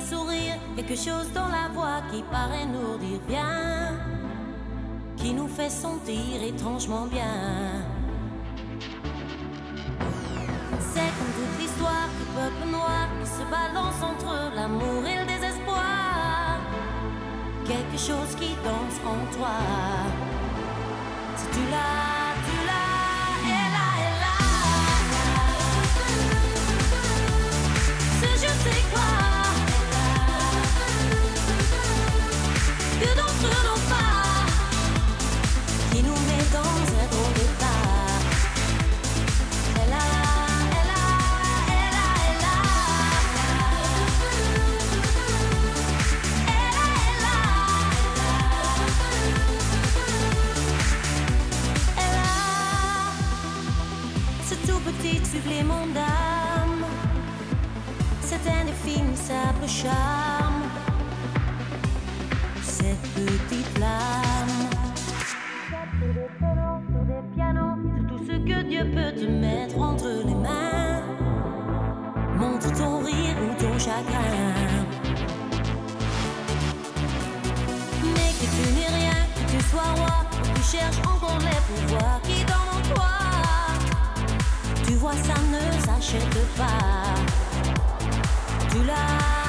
un sourire, quelque chose dans la voix qui paraît nous dire bien, qui nous fait sentir étrangement bien. C'est comme toute l'histoire du peuple noir qui se balance entre l'amour et le désespoir. Quelque chose qui danse en toi. Si tu l'as, elle là. Ce je sais quoi que d'entre nos pas qui nous met dans un drôle d'état. Elle a. Petit supplément d'âme, c'est indéfinissable charme, cette petite flamme. Sur des violons, sur des pianos, sur tout ce que Dieu peut te mettre entre les mains. Montre ton rire ou ton chagrin, mais que tu n'es rien, que tu sois roi, que tu cherches encore les pouvoirs qui dorment en toi. Tu vois, ça ne s'achète pas. Tu l'as.